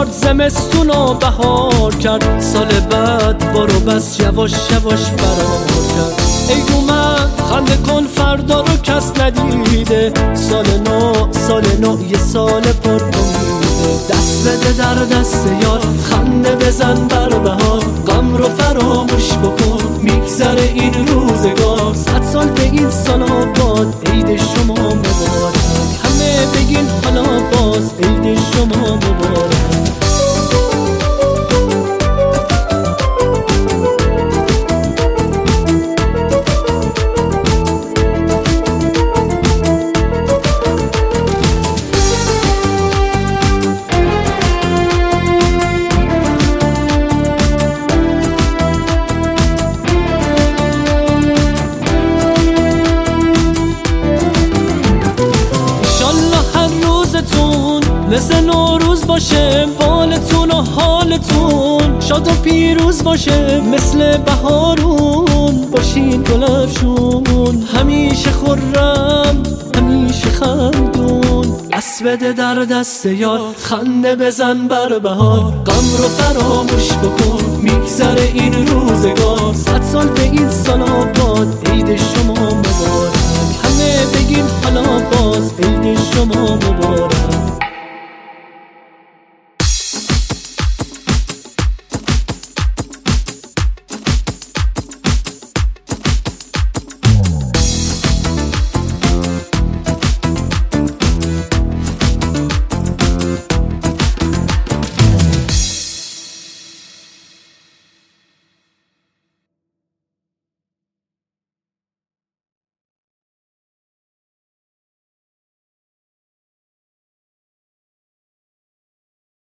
کرد زمستون و بهار کرد، سال بعد بارو بس یواش یواش فرار کرد. عید اومد خنده کن فردا رو کس ندیده، سال نو یه سال پر امیده. دست بده در دست یار، خنده بزن بر بهار، غم رو فراموش بکن میگذره این روزگار. 100 سال به این سال آباد، عید شما مبارک، همه بگین حالا باز عید شما مبارک. مثل نوروز باشه بالتون و حالتون، شاد و پیروز باشه مثل بهارون، باشین گلفشون همیشه خرم همیشه خندون. دست بده در دست یار، خنده بزن بر بهار، غم رو فراموش بکن میگذره این روزگار. 100 سال به این سال آباد، عید شما مبارک، همه بگیم حالا باز عید شما مبارک.